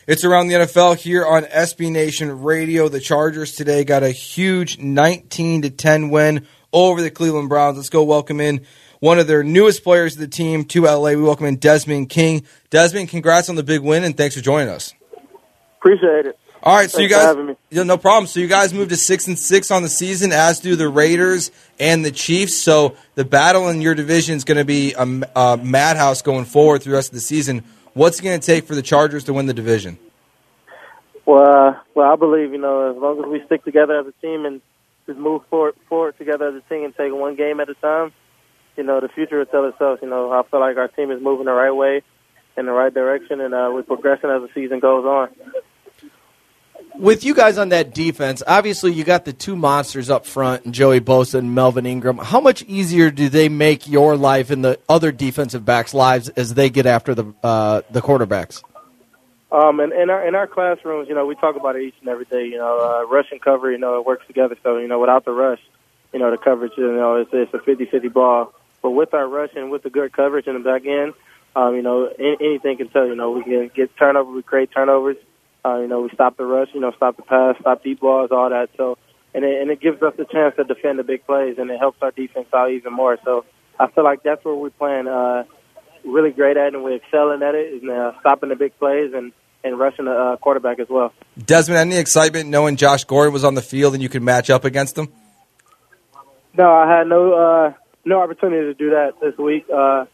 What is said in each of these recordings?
It's Around the NFL here on SB Nation Radio. The Chargers today got a huge 19-10 win over the Cleveland Browns. Let's go welcome in one of their newest players of the team to LA. We welcome in Desmond King. Desmond, congrats on the big win, and thanks for joining us. Appreciate it. All right, so Thanks you guys, for having me. no problem. So you guys moved to 6-6 on the season, as do the Raiders and the Chiefs. So the battle in your division is going to be a madhouse going forward through the rest of the season. What's it going to take for the Chargers to win the division? Well, I believe, as long as we stick together as a team and just move forward together as a team and take one game at a time, the future will tell itself. I feel like our team is moving the right way, in the right direction, and we're progressing as the season goes on. With you guys on that defense, obviously you got the two monsters up front, and Joey Bosa and Melvin Ingram. How much easier do they make your life and the other defensive backs' lives as they get after the quarterbacks? In our classrooms, we talk about it each and every day. Rush and cover, it works together. So, without the rush, the coverage, it's a 50-50 ball. But with our rush and with the good coverage in the back end, anything can tell. We can get turnovers, we create turnovers. We stop the rush, stop the pass, stop deep balls, all that. So, and it gives us the chance to defend the big plays, and it helps our defense out even more. So, I feel like that's where we're playing really great at, and we're excelling at it, is stopping the big plays and rushing the quarterback as well. Desmond, any excitement knowing Josh Gordon was on the field and you could match up against him? No, I had no opportunity to do that this week.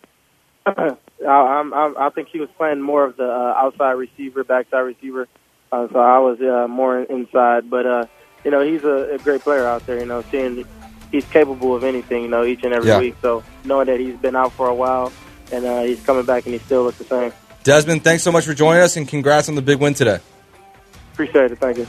I think he was playing more of the outside receiver, backside receiver. So I was more inside. But, he's a great player out there, seeing he's capable of anything, each and every week. So knowing that he's been out for a while and he's coming back and he still looks the same. Desmond, thanks so much for joining us, and congrats on the big win today. Appreciate it. Thank you.